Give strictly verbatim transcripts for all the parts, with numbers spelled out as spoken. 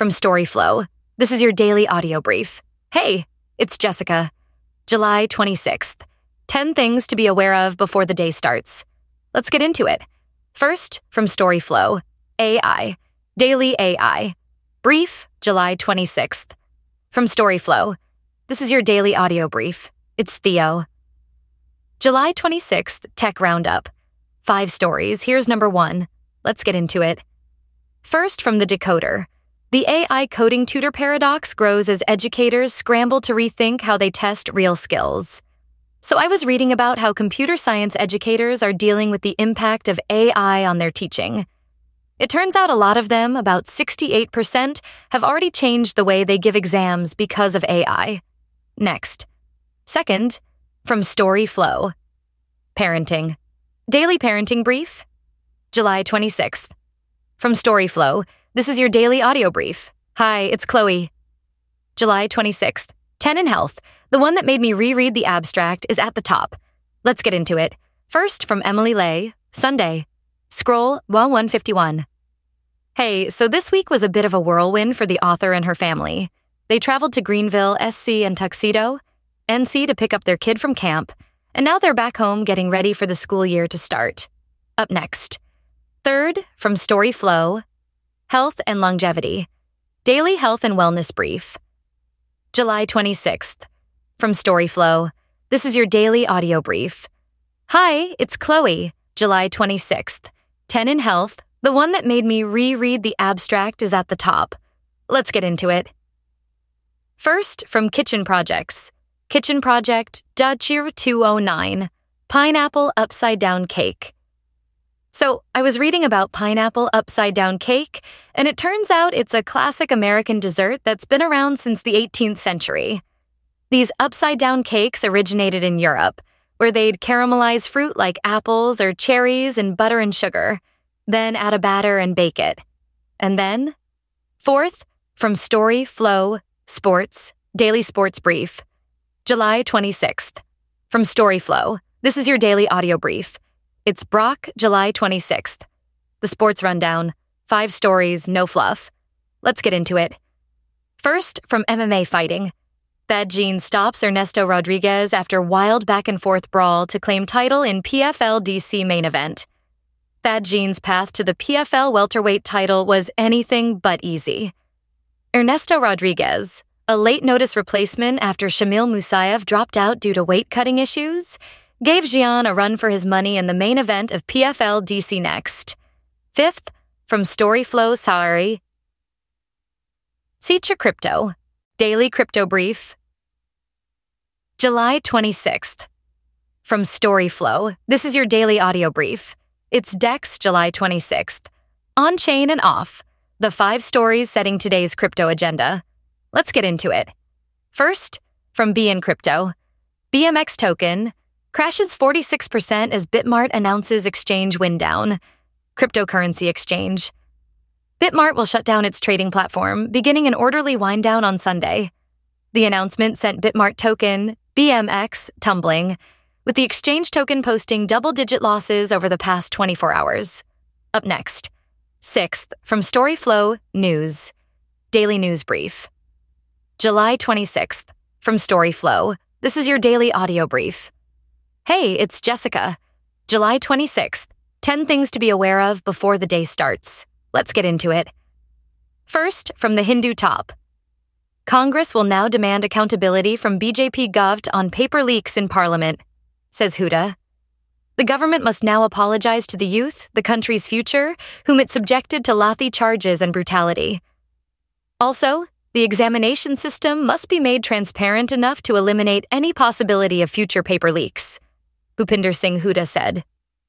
from Storyflow. This is your daily audio brief. Hey, it's Jessica. July twenty-sixth. ten things to be aware of before the day starts. Let's get into it. First, from Storyflow, A I, Daily A I. Brief, July twenty-sixth. From Storyflow. This is your daily audio brief. It's Theo. July twenty-sixth, Tech Roundup. Five stories. Here's number one. Let's get into it. First, from The Decoder. The A I coding tutor paradox grows as educators scramble to rethink how they test real skills. So I was reading about how computer science educators are dealing with the impact of A I on their teaching. It turns out a lot of them, about sixty-eight percent, have already changed the way they give exams because of A I. Next. Second, from Storyflow. Parenting. Daily Parenting Brief. July twenty-sixth. From Storyflow. This is your daily audio brief. Hi, it's Chloe. July twenty-sixth. ten in Health. The one that made me reread the abstract is at the top. Let's get into it. First, from Emily Lay. Sunday. Scroll one fifty-one. Hey, so this week was a bit of a whirlwind for the author and her family. They traveled to Greenville, S C, and Tuxedo, N C to pick up their kid from camp, and now they're back home getting ready for the school year to start. Up next. Third, from Storyflow, Health and Longevity. Daily Health and Wellness Brief. July twenty-sixth. From Storyflow. This is your daily audio brief. Hi, it's Chloe. July twenty-sixth. ten in Health. The one that made me reread the abstract is at the top. Let's get into it. First, from Kitchen Projects. Kitchen Project Dachir two oh nine. Pineapple Upside Down Cake. So, I was reading about pineapple upside down cake, and it turns out it's a classic American dessert that's been around since the eighteenth century. These upside down cakes originated in Europe, where they'd caramelize fruit like apples or cherries in butter and sugar, then add a batter and bake it. And then, fourth, from Storyflow, Sports, Daily Sports Brief. July twenty-sixth. From Storyflow. This is your daily audio brief. It's Brock, July twenty-sixth. The Sports Rundown. Five stories, no fluff. Let's get into it. First, from M M A Fighting. Thad Gene stops Ernesto Rodriguez after wild back-and-forth brawl to claim title in P F L D C main event. Thad Gene's path to the P F L welterweight title was anything but easy. Ernesto Rodriguez, a late-notice replacement after Shamil Musayev dropped out due to weight-cutting issues, gave Gian a run for his money in the main event of P F L D C Next. Fifth, from Storyflow Sari. Seacha Crypto. Daily Crypto Brief. July twenty-sixth. From Storyflow. This is your daily audio brief. It's Dex, July twenty-sixth. On-chain and off. The five stories setting today's crypto agenda. Let's get into it. First, from B N Crypto. B M X token crashes forty-six percent as Bitmart announces exchange wind down. Cryptocurrency exchange. Bitmart will shut down its trading platform, beginning an orderly wind down on Sunday. The announcement sent Bitmart token, B M X, tumbling, with the exchange token posting double-digit losses over the past twenty-four hours. Up next. Sixth, from Storyflow News. Daily News Brief. July twenty-sixth. From Storyflow. This is your daily audio brief. Hey, it's Jessica. July twenty-sixth. ten things to be aware of before the day starts. Let's get into it. First, from the Hindu Top. Congress will now demand accountability from B J P Govt on paper leaks in Parliament, says Huda. The government must now apologize to the youth, the country's future, whom it subjected to Lathi charges and brutality. Also, the examination system must be made transparent enough to eliminate any possibility of future paper leaks, Bhupinder Singh Huda said.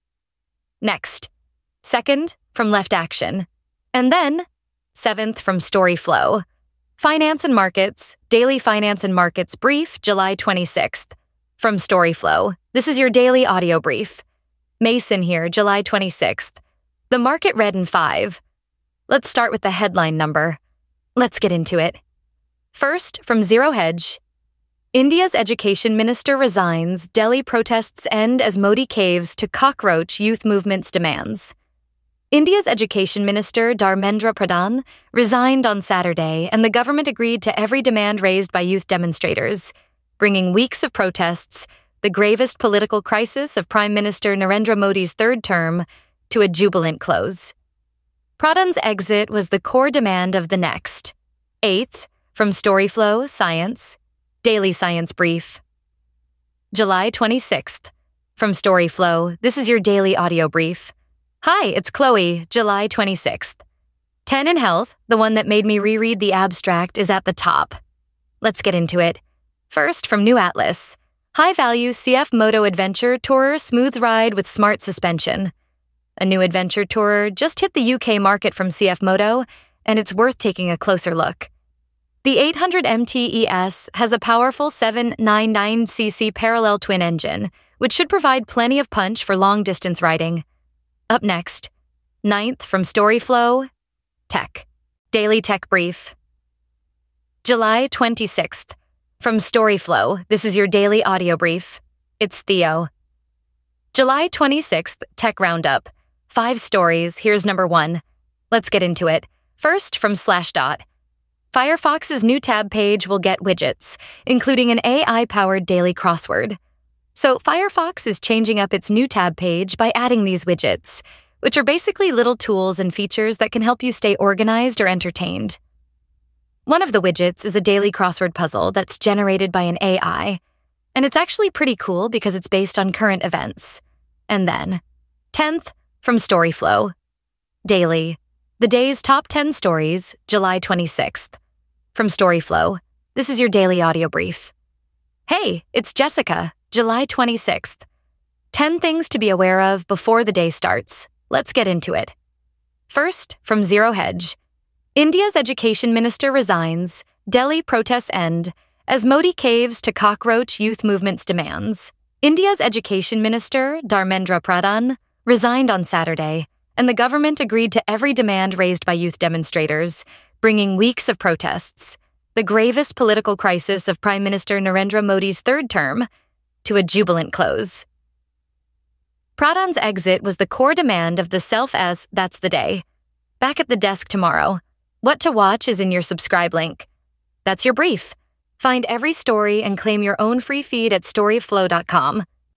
Next. Second, from Left Action. And then, seventh, from Storyflow. Finance and Markets, Daily Finance and Markets Brief, July twenty-sixth. From Storyflow. This is your daily audio brief. Mason here, July twenty-sixth. The market read in five. Let's start with the headline number. Let's get into it. First, from Zero Hedge. India's education minister resigns, Delhi protests end as Modi caves to cockroach youth movement's demands. India's Education Minister Dharmendra Pradhan resigned on Saturday, and the government agreed to every demand raised by youth demonstrators, bringing weeks of protests, the gravest political crisis of Prime Minister Narendra Modi's third term, to a jubilant close. Pradhan's exit was the core demand of the next. Eighth, from Storyflow Science, Daily Science Brief. July twenty-sixth, from Storyflow, this is your daily audio brief. Hi, it's Chloe, July twenty-sixth. ten in Health, the one that made me reread the abstract, is at the top. Let's get into it. First, from New Atlas, high-value C F Moto Adventure Tourer Smooth Ride with Smart Suspension. A new adventure tourer just hit the U K market from C F Moto, and it's worth taking a closer look. The eight hundred M T E S has a powerful seven ninety-nine c c parallel twin engine, which should provide plenty of punch for long-distance riding. Up next, ninth from Storyflow, Tech. Daily Tech Brief. July twenty-sixth. From Storyflow, this is your daily audio brief. It's Theo. July twenty-sixth, Tech Roundup. Five stories, here's number one. Let's get into it. First, from Slashdot. Firefox's new tab page will get widgets, including an A I-powered daily crossword. So Firefox is changing up its new tab page by adding these widgets, which are basically little tools and features that can help you stay organized or entertained. One of the widgets is a daily crossword puzzle that's generated by an A I, and it's actually pretty cool because it's based on current events. And then, tenth, from Storyflow, Daily, the day's top ten stories, July twenty-sixth. From Storyflow, this is your daily audio brief. Hey, it's Jessica, July twenty-sixth. ten things to be aware of before the day starts. Let's get into it. First, from Zero Hedge. India's Education Minister resigns, Delhi protests end, as Modi caves to cockroach youth movement's demands. India's Education Minister, Dharmendra Pradhan, resigned on Saturday, and the government agreed to every demand raised by youth demonstrators, bringing weeks of protests, the gravest political crisis of Prime Minister Narendra Modi's third term, to a jubilant close. Pradhan's exit was the core demand of the Self-S That's the Day. Back at the desk tomorrow. What to watch is in your subscribe link. That's your brief. Find every story and claim your own free feed at storyflow dot com.